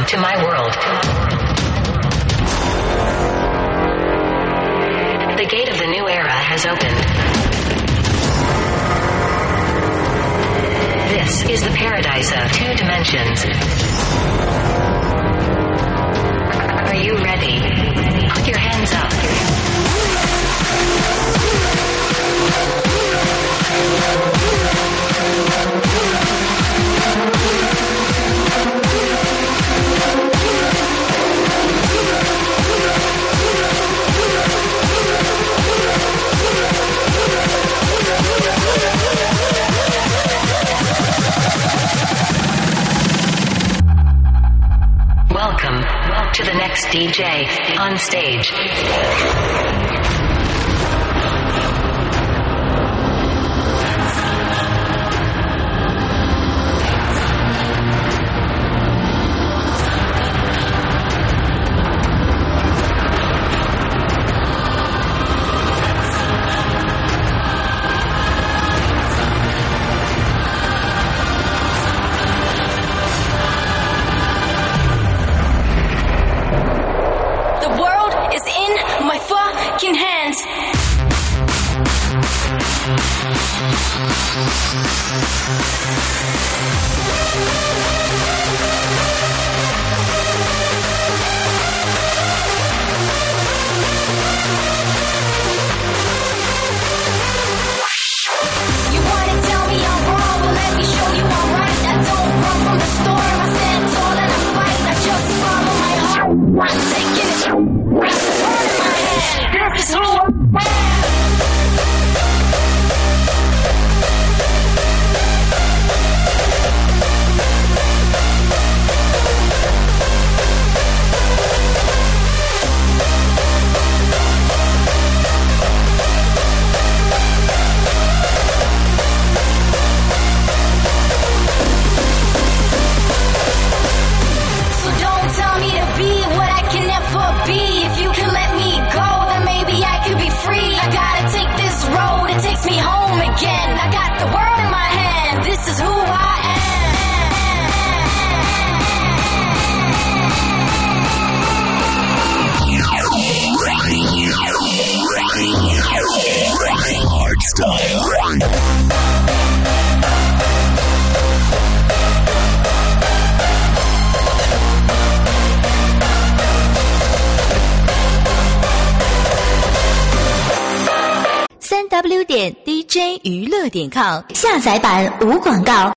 Welcome to my world. The gate of the new era has opened. This is the paradise of 2 dimensions. Are you ready? Put your hands up. Welcome to the next DJ on stage. 3w.dj 娱乐.com下载版无广告。